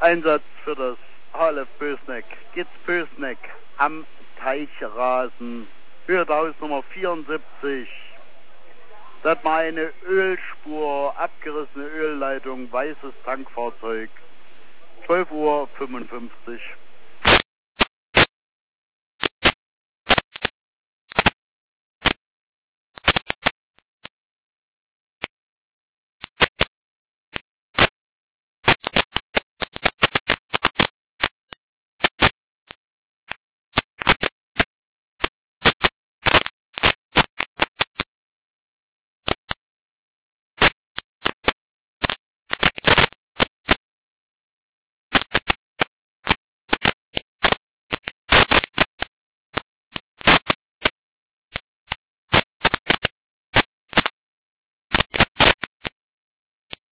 Einsatz für das HLF Bösneck. Gitz Bösneck am Teichrasen. Höhehausnummer 74. Da hat man eine Ölspur, abgerissene Ölleitung, weißes Tankfahrzeug. 12:55 Uhr.